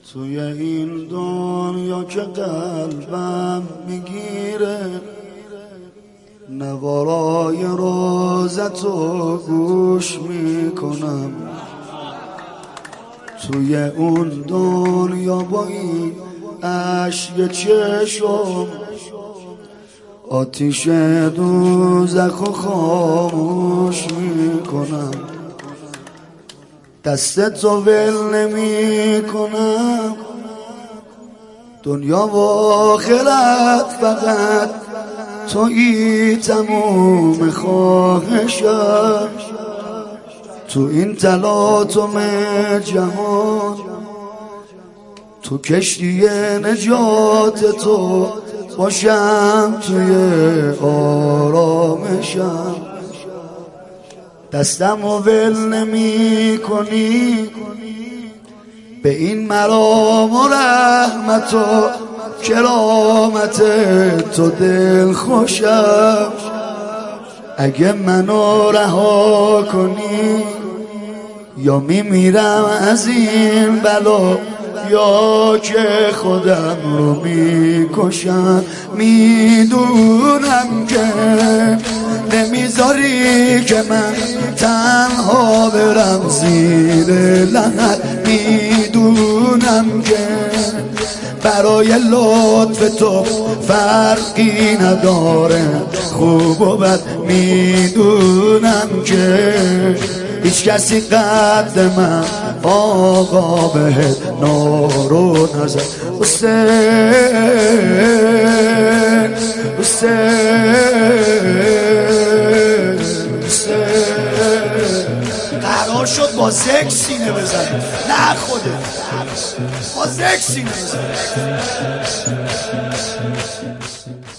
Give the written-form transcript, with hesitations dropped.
توی این دنیا که قلبم میگیره نوارای روزتو گوش میکنم. توی اون دنیا با این اشک چشم آتیش دوزخو خاموش میکنم. دستتو ول نمی کنم، دنیا و آخرت فقط تویی تموم خواهشم. تو این تلاطم جهان، تو کشتی نجات تو باشم توی آرامشم. دستم و ول نمی کنی، به این مرام و رحمت و کرامت تو دل خوشم. اگه منو رها کنی یا میمیرم از این بلا یا که خودم رو میکشم. میدونم که نمیذاری که من تنها برم زیر لحد. میدونم که برای لطف تو فرقی نداره خوب و بد. میدونم که هیچ کسی قد من آقا بهت نارو نزد. حسین قرار شد با ذکر سینه بزن، نه خوده با ذکر سینه بزن.